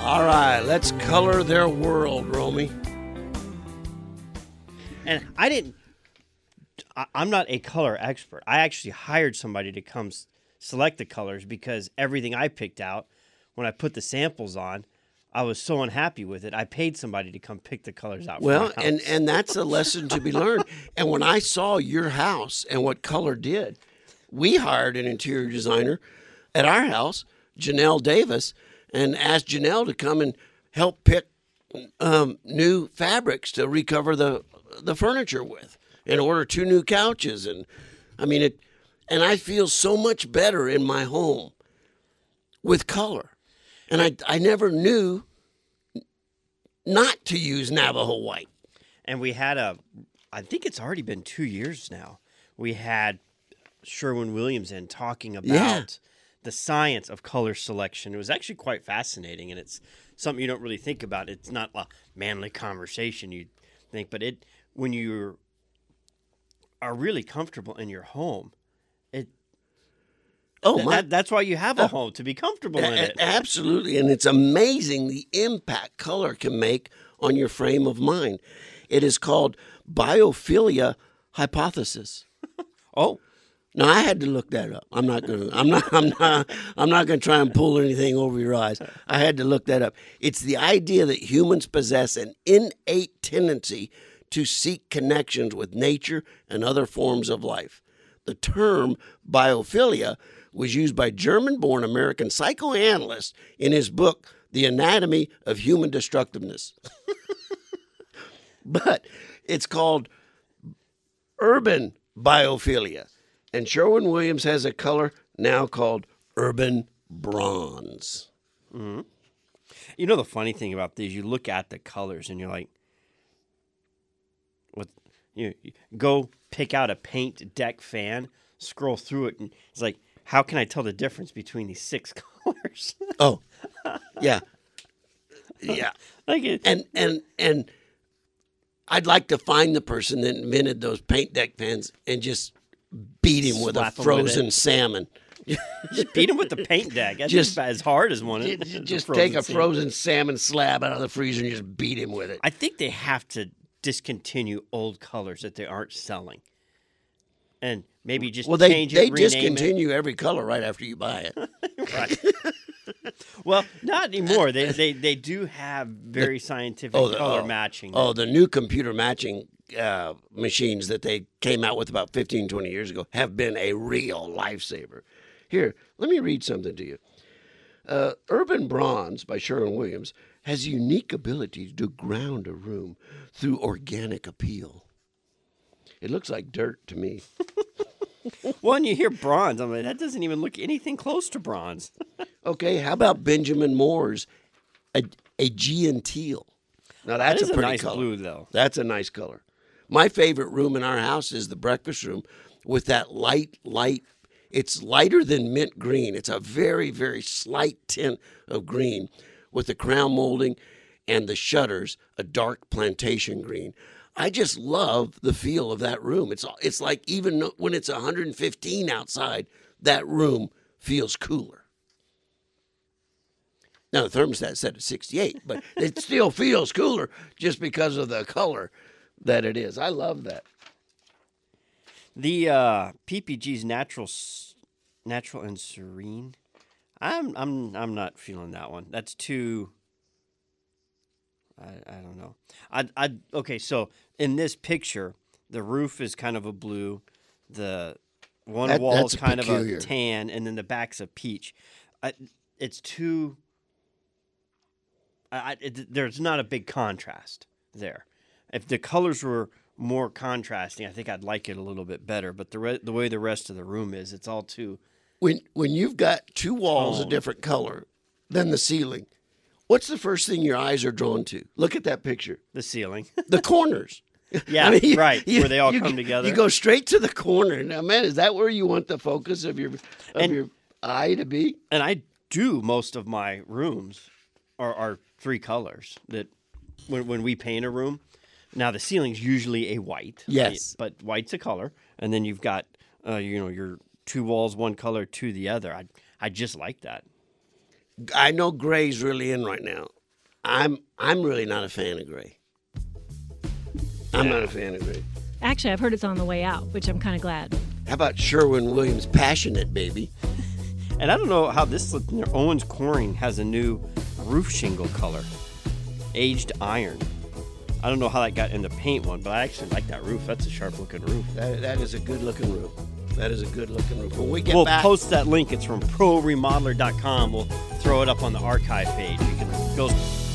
All right, let's color their world, Romy. And I'm not a color expert. I actually hired somebody to come select the colors because everything I picked out, when I put the samples on, I was so unhappy with it. I paid somebody to come pick the colors out. Well, for my house. and that's a lesson to be learned. And when I saw your house and what color did, we hired an interior designer at our house, Janelle Davis, and asked Janelle to come and help pick new fabrics to recover the furniture with, and order 2 new couches. And I mean and I feel so much better in my home with color. And I never knew not to use Navajo white. And we had I think it's already been 2 years now. We had Sherwin-Williams in talking about the science of color selection. It was actually quite fascinating, and it's something you don't really think about. It's not a manly conversation, you think, but when you are really comfortable in your home, that's why you have a home, to be comfortable in it. Absolutely, and it's amazing the impact color can make on your frame of mind. It is called biophilia hypothesis. Oh, now I had to look that up. I'm not gonna try and pull anything over your eyes. I had to look that up. It's the idea that humans possess an innate tendency to seek connections with nature and other forms of life. The term biophilia was used by German-born American psychoanalyst in his book, The Anatomy of Human Destructiveness. But it's called urban biophilia. And Sherwin-Williams has a color now called urban bronze. Mm-hmm. You know, the funny thing about these, you look at the colors and you're like, you go pick out a paint deck fan, scroll through it, and it's like, how can I tell the difference between these 6 colors? Oh, yeah. Yeah. And I'd like to find the person that invented those paint deck fans and just beat him with a frozen salmon. Just beat him with the paint deck. That's just as hard as one. Just take a frozen salmon slab out of the freezer and just beat him with it. I think they have to discontinue old colors that they aren't selling. And maybe just change it, rename it. They discontinue every color right after you buy it. Right. Well, not anymore. They do have very scientific color matching. Oh, the new computer matching machines that they came out with about 15, 20 years ago have been a real lifesaver. Here, let me read something to you. Urban Bronze by Sherwin-Williams has a unique ability to ground a room through organic appeal. It looks like dirt to me. Well, when you hear bronze, I'm like, that doesn't even look anything close to bronze. Okay, how about Benjamin Moore's Aegean teal? Now that's a pretty nice color. Blue, though. That's a nice color. My favorite room in our house is the breakfast room with that light. It's lighter than mint green. It's a very, very slight tint of green with the crown molding and the shutters a dark plantation green. I just love the feel of that room. It's like even when it's 115 outside, that room feels cooler. Now, the thermostat set at 68, but it still feels cooler just because of the color that it is. I love that. The PPG's natural and serene. I'm not feeling that one. That's too. I don't know. Okay. So in this picture, the roof is kind of a blue. The one wall is kind of a tan, and then the back's a peach. It's too. There's not a big contrast there. If the colors were more contrasting, I think I'd like it a little bit better. But the way the rest of the room is, it's all too. When you've got 2 walls a different color than the ceiling, what's the first thing your eyes are drawn to? Look at that picture. The ceiling. The corners. Yeah, right. Where they all come together. You go straight to the corner. Now, man, is that where you want the focus of your eye to be? And I do most of my rooms are 3 colors. That when we paint a room, now the ceiling's usually a white. Yes, right? But white's a color, and then you've got your 2 walls, one color to the other. I just like that. I know gray's really in right now. I'm really not a fan of gray. I'm not a fan of gray. Actually, I've heard it's on the way out, which I'm kind of glad. How about Sherwin-Williams Passionate, baby? And I don't know how this looks. Owens Corning has a new roof shingle color, aged iron. I don't know how that got in the paint one, but I actually like that roof. That's a sharp-looking roof. That is a good-looking roof. That is a good-looking roof. When we get We'll back, post that link. It's from ProRemodeler.com. We'll throw it up on the archive page. You can go